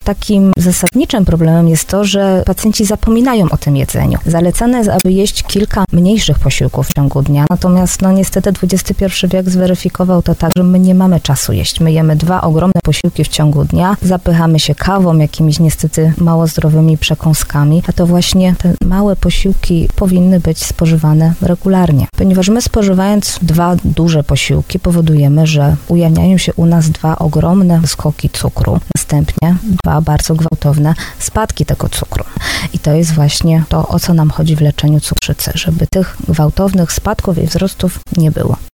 Takim zasadniczym problemem jest to, że pacjenci zapominają o tym jedzeniu. Zalecane jest, aby jeść kilka mniejszych posiłków w ciągu dnia, natomiast niestety XXI wiek zweryfikował to tak, że my nie mamy czasu jeść. My jemy 2 ogromne posiłki w ciągu dnia, zapychamy się kawą, jakimiś niestety mało zdrowymi przekąskami, a to właśnie te małe posiłki powinny być spożywane regularnie. Ponieważ my spożywając 2 duże posiłki powodujemy, że ujawniają się u nas 2 ogromne skoki cukru, następnie 2 bardzo gwałtowne spadki tego cukru. I to jest właśnie to, o co nam chodzi w leczeniu cukrzycy, żeby tych gwałtownych spadków i wzrostów nie było.